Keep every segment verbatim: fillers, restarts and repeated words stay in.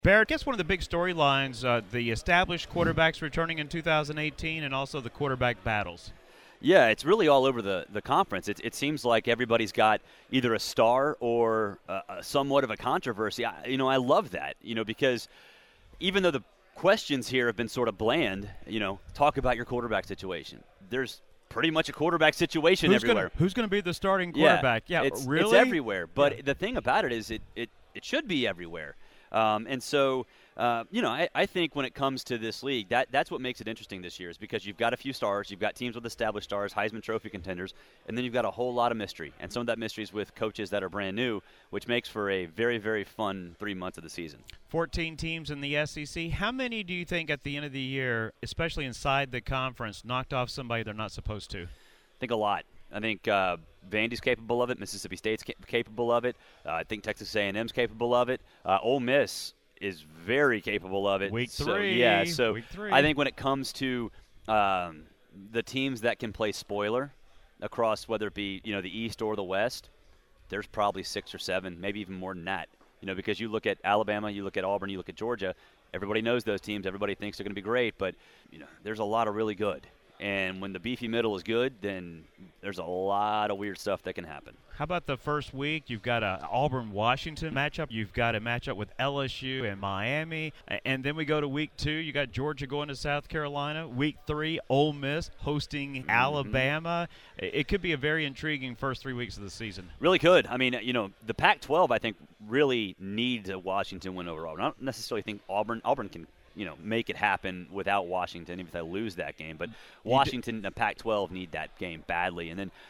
Barrett, I guess one of the big storylines, uh, the established quarterbacks returning in two thousand eighteen and also the quarterback battles. Yeah, it's really all over the, the conference. It, it seems like everybody's got either a star or uh, a somewhat of a controversy. I, you know, I love that, you know, because even though the questions here have been sort of bland, you know, talk about your quarterback situation. There's pretty much a quarterback situation who's everywhere. Gonna, who's going to be the starting quarterback? Yeah, yeah it's, really? It's everywhere. But yeah. the thing about it is it, it, it should be everywhere. Um, and so, uh, you know, I, I think when it comes to this league, that that's what makes it interesting this year is because you've got a few stars, you've got teams with established stars, Heisman Trophy contenders, and then you've got a whole lot of mystery. And some of that mystery is with coaches that are brand new, which makes for a very, very fun three months of the season. fourteen teams in the S E C. How many do you think at the end of the year, especially inside the conference, knocked off somebody they're not supposed to? I think a lot. I think uh, Vandy's capable of it. Mississippi State's ca- capable of it. Uh, I think Texas A and M's capable of it. Uh, Ole Miss is very capable of it. Week so, three. Yeah, so Week three. I think when it comes to um, the teams that can play spoiler across whether it be you know the East or the West, there's probably six or seven, maybe even more than that. You know, because you look at Alabama, you look at Auburn, you look at Georgia. Everybody knows those teams. Everybody thinks they're going to be great, but you know, there's a lot of really good. And when the beefy middle is good, then there's a lot of weird stuff that can happen. How about the first week? You've got a Auburn-Washington matchup. You've got a matchup with L S U and Miami. And then we go to week two. You got Georgia going to South Carolina. Week three, Ole Miss hosting mm-hmm. Alabama. It could be a very intriguing first three weeks of the season. Really could. I mean, you know, the Pac twelve, I think, really needs a Washington win over Auburn. I don't necessarily think Auburn Auburn can – you know, make it happen without Washington, even if they lose that game. But Washington and the Pac twelve need that game badly. And then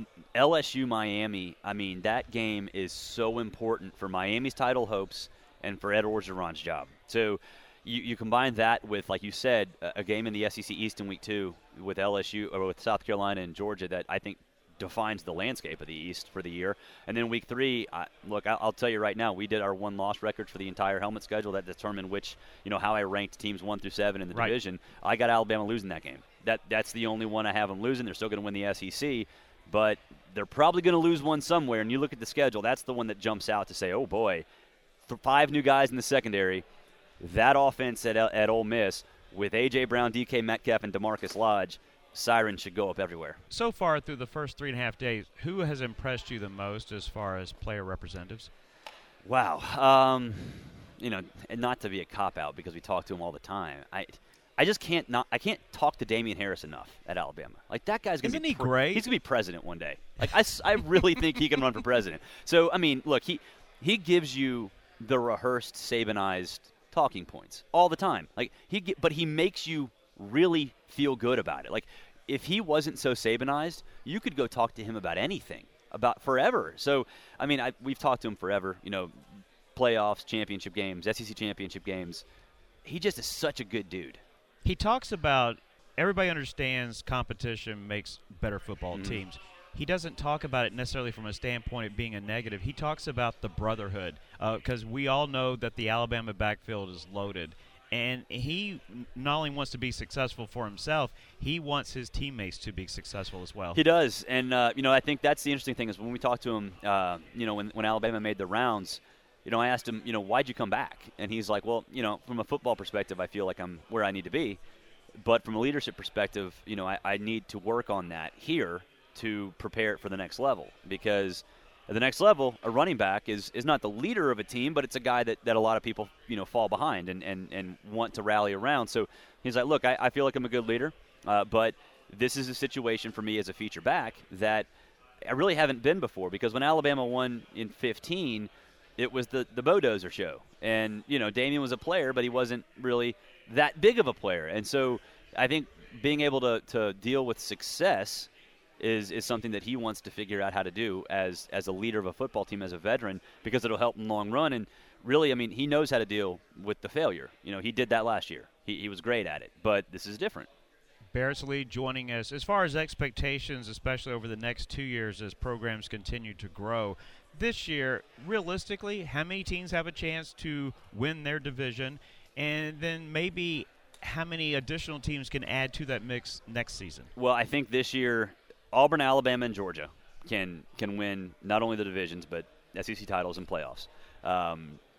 L S U Miami, I mean, that game is so important for Miami's title hopes and for Ed Orgeron's job. So you, you combine that with, like you said, a game in the S E C East in week two with L S U or with South Carolina and Georgia that I think defines the landscape of the East for the year. And then week three, I, look, I'll, I'll tell you right now, we did our one-loss record for the entire helmet schedule that determined which, you know, how I ranked teams one through seven in the right. division. I got Alabama losing that game. That That's the only one I have them losing. They're still going to win the S E C, but they're probably going to lose one somewhere. And you look at the schedule, that's the one that jumps out to say, oh, boy, five new guys in the secondary, that offense at, at Ole Miss with A J. Brown, D K. Metcalf, and DeMarcus Lodge, sirens should go up everywhere. So far through the first three and a half days, who has impressed you the most as far as player representatives? Wow. Um, you know, and not to be a cop-out because we talk to him all the time. I I just can't not I can't talk to Damian Harris enough at Alabama. Like, that guy's going to Isn't be he pre- great? He's going to be president one day. Like, I, I really think he can run for president. So, I mean, look, he he gives you the rehearsed, Sabanized talking points all the time. Like, he get, but he makes you really feel good about it. Like, if he wasn't so Sabanized, you could go talk to him about anything, about forever. So, I mean, I, we've talked to him forever, you know, playoffs, championship games, S E C championship games. He just is such a good dude. He talks about everybody understands competition makes better football mm-hmm. teams. He doesn't talk about it necessarily from a standpoint of being a negative. He talks about the brotherhood because uh, we all know that the Alabama backfield is loaded. And he not only wants to be successful for himself, he wants his teammates to be successful as well. He does. And, uh, you know, I think that's the interesting thing is when we talked to him, uh, you know, when, when Alabama made the rounds, you know, I asked him, you know, why'd you come back? And he's like, well, you know, from a football perspective, I feel like I'm where I need to be. But from a leadership perspective, you know, I, I need to work on that here to prepare it for the next level because – at the next level, a running back is, is not the leader of a team, but it's a guy that, that a lot of people, you know, fall behind and, and, and want to rally around. So he's like, look, I, I feel like I'm a good leader, uh, but this is a situation for me as a feature back that I really haven't been before because when Alabama won in fifteen, it was the, the Bodozer show. And, you know, Damian was a player, but he wasn't really that big of a player. And so I think being able to, to deal with success – is is something that he wants to figure out how to do as as a leader of a football team, as a veteran, because it'll help him long run. And really, I mean, he knows how to deal with the failure. You know, he did that last year. He, he was great at it, but this is different. Barrett Sallee joining us. As far as expectations, especially over the next two years as programs continue to grow, this year, realistically, how many teams have a chance to win their division? And then maybe how many additional teams can add to that mix next season? Well, I think this year – Auburn, Alabama, and Georgia can can win not only the divisions but S E C titles and playoffs. Um,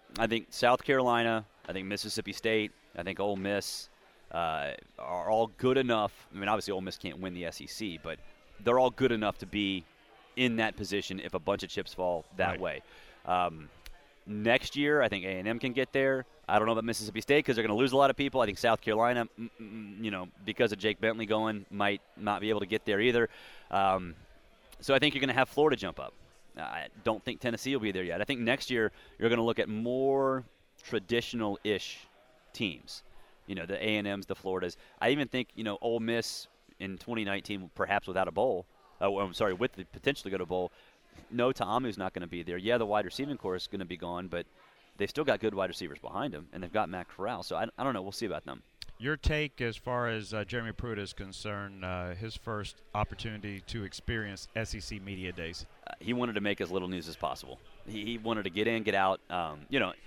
I think South Carolina, I think Mississippi State, I think Ole Miss uh, are all good enough. I mean, obviously Ole Miss can't win the S E C, but they're all good enough to be in that position if a bunch of chips fall that Right. way. Um, next year, I think A and M can get there. I don't know about Mississippi State because they're going to lose a lot of people. I think South Carolina, mm, mm, you know, because of Jake Bentley going, might not be able to get there either. Um, so I think you're going to have Florida jump up. I don't think Tennessee will be there yet. I think next year you're going to look at more traditional-ish teams. You know, the A and M's, the Floridas. I even think, you know, Ole Miss in twenty nineteen, perhaps without a bowl. Oh, I'm sorry, with the potential to go to bowl. No, Ta'amu's not going to be there. Yeah, the wide receiving core is going to be gone, but they've still got good wide receivers behind him, and they've got Matt Corral. So I, I don't know. We'll see about them. Your take as far as uh, Jeremy Pruitt is concerned, uh, his first opportunity to experience S E C Media Days. Uh, he wanted to make as little news as possible. He, he wanted to get in, get out. Um, you know,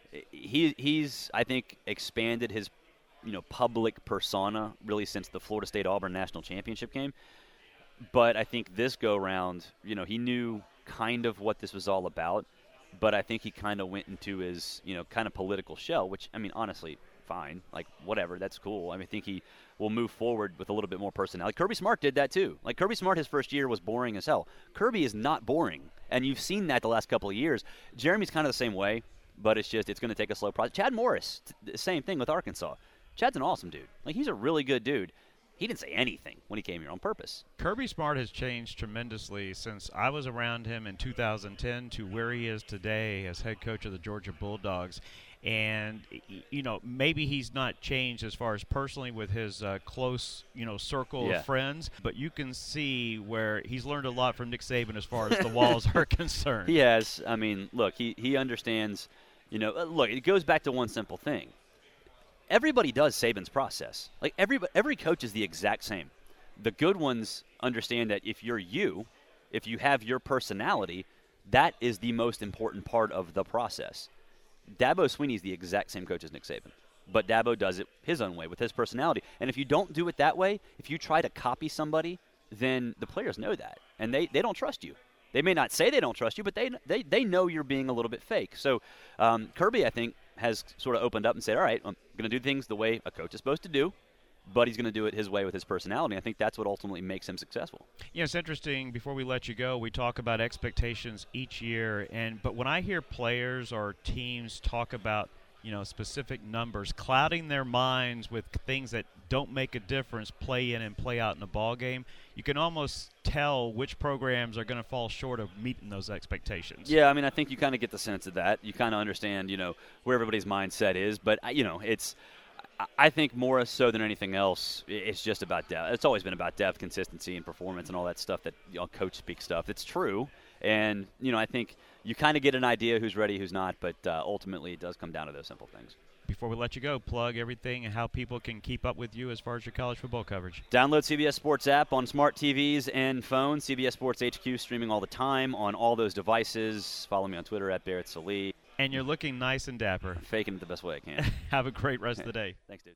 he he's, I think, expanded his, you know, public persona really since the Florida State-Auburn National Championship game. But I think this go-round, you know, he knew kind of what this was all about, but I think he kind of went into his, you know, kind of political shell, which, I mean, honestly, fine. Like, whatever, that's cool. I mean, I think he will move forward with a little bit more personality. Kirby Smart did that, too. Like, Kirby Smart, his first year was boring as hell. Kirby is not boring, and you've seen that the last couple of years. Jeremy's kind of the same way, but it's just it's going to take a slow process. Chad Morris, t- same thing with Arkansas. Chad's an awesome dude. Like, he's a really good dude. He didn't say anything when he came here on purpose. Kirby Smart has changed tremendously since I was around him in two thousand ten to where he is today as head coach of the Georgia Bulldogs. And, you know, maybe he's not changed as far as personally with his uh, close, you know, circle Yeah. of friends, but you can see where he's learned a lot from Nick Saban as far as the walls are concerned. He has. I mean, look, he, he understands, you know, uh, look, it goes back to one simple thing. Everybody does Saban's process. Like, every, every coach is the exact same. The good ones understand that if you're you, if you have your personality, that is the most important part of the process. Dabo Swinney's the exact same coach as Nick Saban, but Dabo does it his own way with his personality. And if you don't do it that way, if you try to copy somebody, then the players know that, and they, they don't trust you. They may not say they don't trust you, but they they, they know you're being a little bit fake. So um, Kirby, I think, has sort of opened up and said, all right, I'm going to do things the way a coach is supposed to do, but he's going to do it his way with his personality. I think that's what ultimately makes him successful. You know, it's interesting, before we let you go, we talk about expectations each year, and but when I hear players or teams talk about, you know, specific numbers, clouding their minds with things that don't make a difference, play in and play out in a ball game, you can almost tell which programs are going to fall short of meeting those expectations. Yeah, I mean, I think you kind of get the sense of that. You kind of understand, you know, where everybody's mindset is, but, you know, it's – I think more so than anything else, it's just about depth. It's always been about depth, consistency, and performance and all that stuff that, you know, coach speak stuff. It's true. And, you know, I think you kind of get an idea who's ready, who's not, but uh, ultimately it does come down to those simple things. Before we let you go, plug everything and how people can keep up with you as far as your college football coverage. Download C B S Sports app on smart T Vs and phones. C B S Sports H Q streaming all the time on all those devices. Follow me on Twitter at Barrett Salee. And you're looking nice and dapper. Faking it the best way I can. Have a great rest of the day. Thanks, dude.